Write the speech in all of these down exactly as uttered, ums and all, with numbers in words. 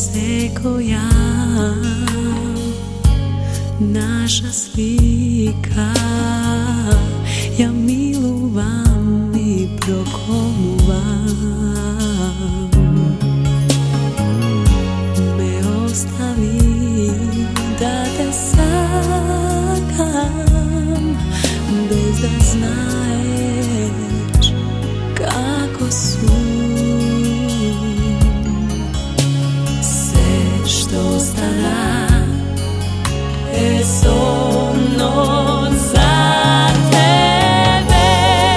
se ko ja, naša slika. Ja milujem i prokomujem, me ostavi da te sakam, bez da znaješ kako su. Sve što ostala je somno za tebe,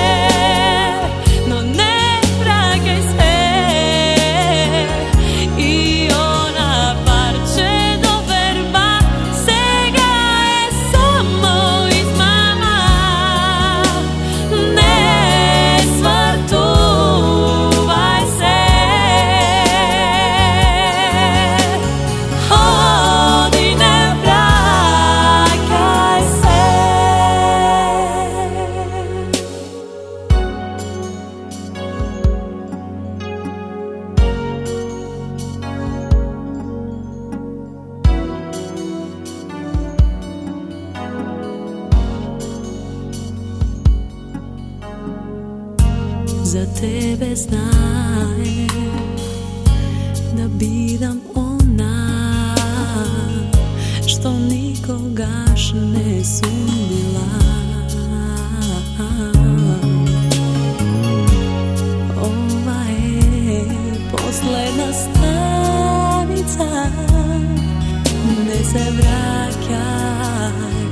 no ne tragaj sve i ona parče do verba, сега je samo izmama, ne svrtuvaj se, odi ne vrakaj se. Za tebe znajem da bidam ona što nikogaš ne sumnila. Ova je posledna stanica, ne se vraćaj